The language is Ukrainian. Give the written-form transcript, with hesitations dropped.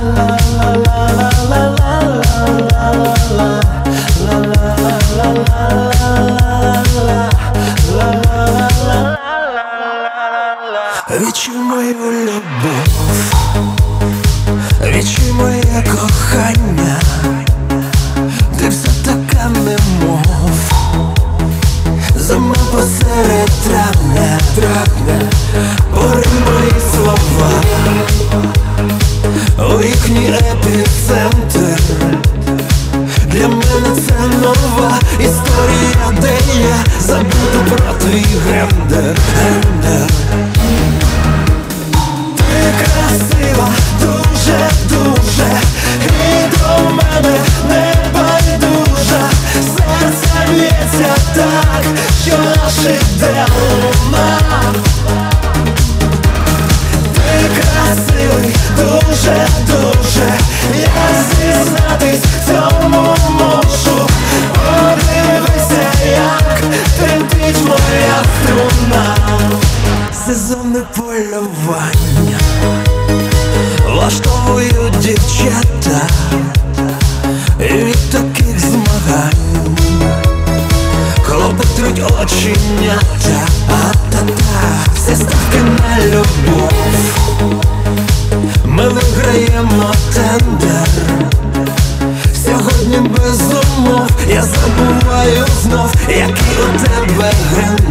Відчуй мою любов, відчуй моє кохання, ти все така немов зима посеред травня, пори мої слова, у вікні епіцентр. Для мене це нова історія, де я забуду про твій гендер. Ти красива, дуже-дуже, і до мене не байдужа. Серце б'ється так, що аж іде луна. Ти красивий, дуже-дуже, я зізнатись в цьому можу. Подивися, як тремтить моя струна. Сезонне полювання влаштовують дівчата, і від таких змагань хлопетруть оченята. А-та-та, всі ставки на любов, ми виграємо тендер. Сьогодні без умов я забуваю знов, який у тебе гендер.